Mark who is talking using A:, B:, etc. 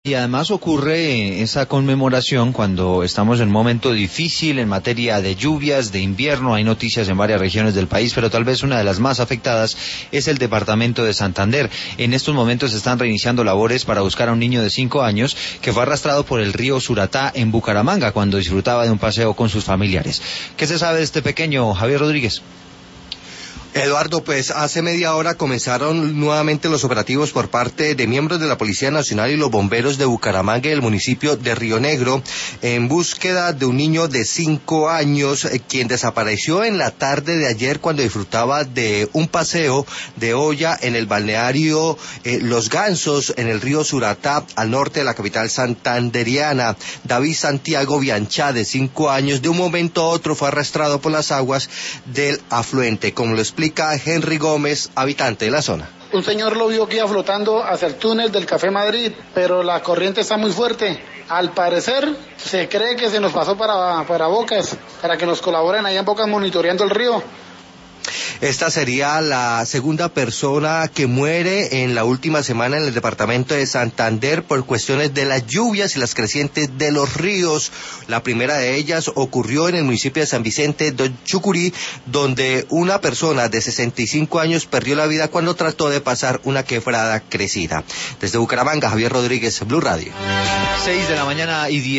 A: Y además ocurre esa conmemoración cuando estamos en un momento difícil en materia de lluvias, de invierno. Hay noticias en varias regiones del país, pero tal vez una de las más afectadas es el departamento de Santander. En estos momentos se están reiniciando labores para buscar a un niño de 5 años que fue arrastrado por el río Suratá en Bucaramanga cuando disfrutaba de un paseo con sus familiares. ¿Qué se sabe de este pequeño, Javier Rodríguez?
B: Eduardo, pues hace media hora comenzaron nuevamente los operativos por parte de miembros de la Policía Nacional y los bomberos de Bucaramanga y el municipio de Río Negro en búsqueda de un niño de 5 años quien desapareció en la tarde de ayer cuando disfrutaba de un paseo de olla en el balneario Los Gansos en el río Suratá al norte de la capital santanderiana. David Santiago Bianchá, de 5 años, de un momento a otro fue arrastrado por las aguas del afluente, como lo explica Henry Gómez, habitante de la zona.
C: Un señor lo vio que iba flotando hacia el túnel del Café Madrid, pero la corriente está muy fuerte. Al parecer, se cree que se nos pasó para Bocas, para que nos colaboren allá en Bocas monitoreando el río.
B: Esta sería la segunda persona que muere en la última semana en el departamento de Santander por cuestiones de las lluvias y las crecientes de los ríos. La primera de ellas ocurrió en el municipio de San Vicente de Chucurí, donde una persona de 65 años perdió la vida cuando trató de pasar una quebrada crecida. Desde Bucaramanga, Javier Rodríguez, Blue Radio.
A: 6 de la mañana y 10.